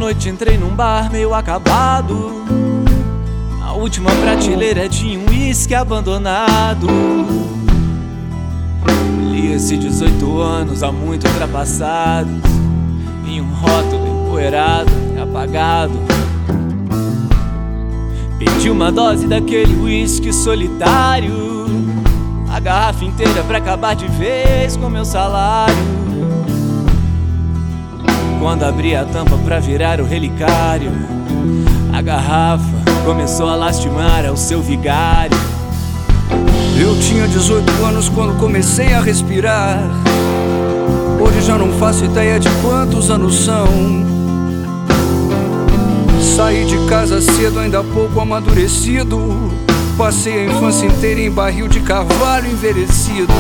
noite entrei num bar meio acabado. Na última prateleira tinha um uísque abandonado. Lia-se 18 anos há muito ultrapassados, em um rótulo empoeirado e apagado. Pedi uma dose daquele uísque solitário, a garrafa inteira pra acabar de vez com meu salário. Quando abri a tampa pra virar o relicário, a garrafa começou a lastimar ao seu vigário. Eu tinha 18 anos quando comecei a respirar. Hoje já não faço ideia de quantos anos são. Saí de casa cedo, ainda pouco amadurecido. Passei a infância inteira em barril de carvalho envelhecido.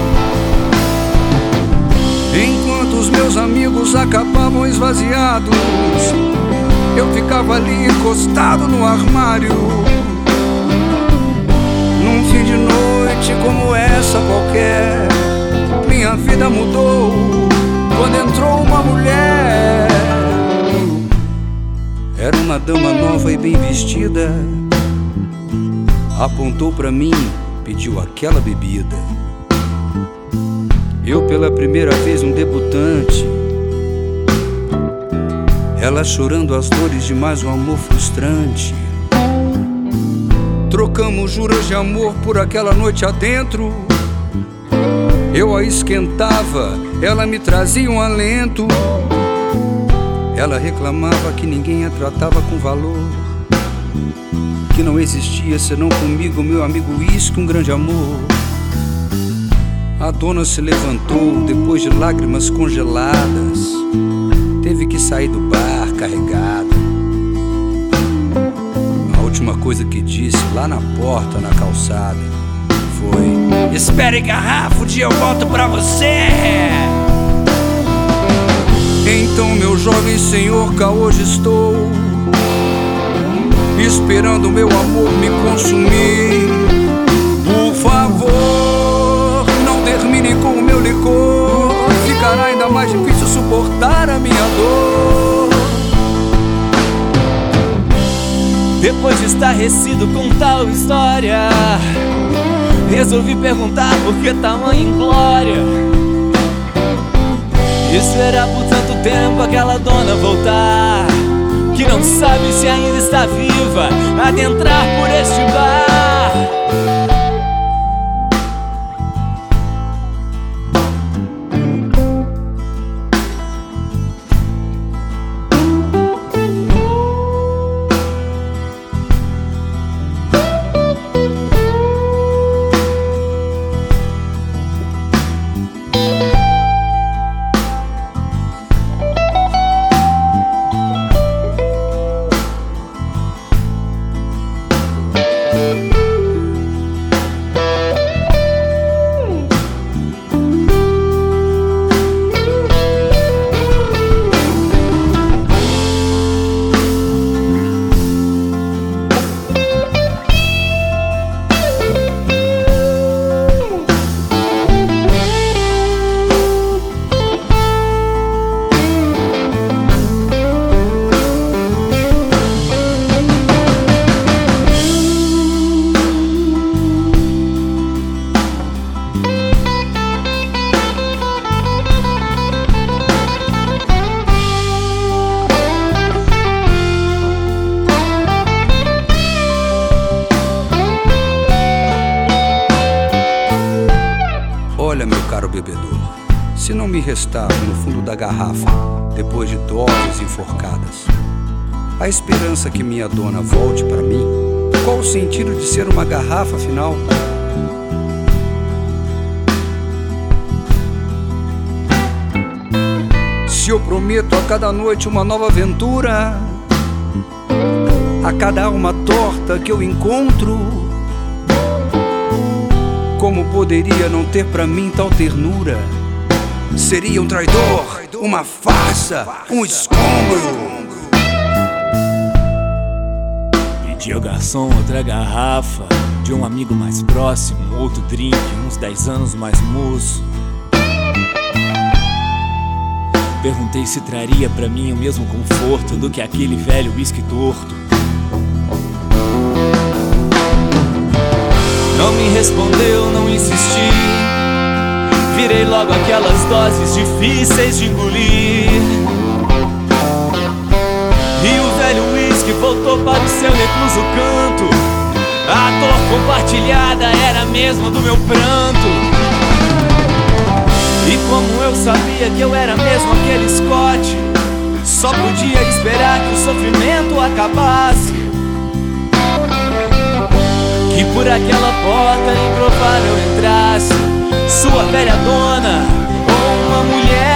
Enquanto os meus amigos acabavam esvaziados, eu ficava ali encostado no armário. Num fim de noite como essa qualquer, minha vida mudou quando entrou uma mulher. Era uma dama nova e bem vestida. Apontou pra mim, pediu aquela bebida. Eu pela primeira vez um debutante, ela chorando as dores de mais um amor frustrante. Trocamos juras de amor por aquela noite adentro. Eu a esquentava, ela me trazia um alento. Ela reclamava que ninguém a tratava com valor, que não existia senão comigo, meu amigo uísque, um grande amor. A dona se levantou depois de lágrimas congeladas, teve que sair do bar carregada. A última coisa que disse lá na porta, na calçada, foi: espere, garrafa, um dia eu volto pra você. Então, meu jovem senhor, cá hoje estou, esperando meu amor me consumir. Por favor, não termine com o meu licor, ficará ainda mais difícil suportar a minha dor. Depois de estarrecido com tal história, resolvi perguntar por que tamanha inglória. Esperar por tanto tempo aquela dona voltar, que não sabe se ainda está viva, adentrar por este bar. Olha, meu caro bebedor, se não me restar no fundo da garrafa, depois de doses enforcadas, a esperança que minha dona volte para mim, qual o sentido de ser uma garrafa afinal? Se eu prometo a cada noite uma nova aventura, a cada alma torta que eu encontro, como poderia não ter pra mim tal ternura? Seria um traidor, uma farsa, um escombro. Pedi ao garçom outra garrafa, de um amigo mais próximo, outro drink, uns 10 anos mais moço. Perguntei se traria pra mim o mesmo conforto do que aquele velho uísque torto. Não me respondeu, não insisti. Virei logo aquelas doses difíceis de engolir. E o velho uísque voltou para o seu recluso canto. A dor compartilhada era mesmo do meu pranto. E como eu sabia que eu era mesmo aquele Scott, só podia esperar que o sofrimento acabasse, que por aquela porta improvável entrasse sua velha dona ou uma mulher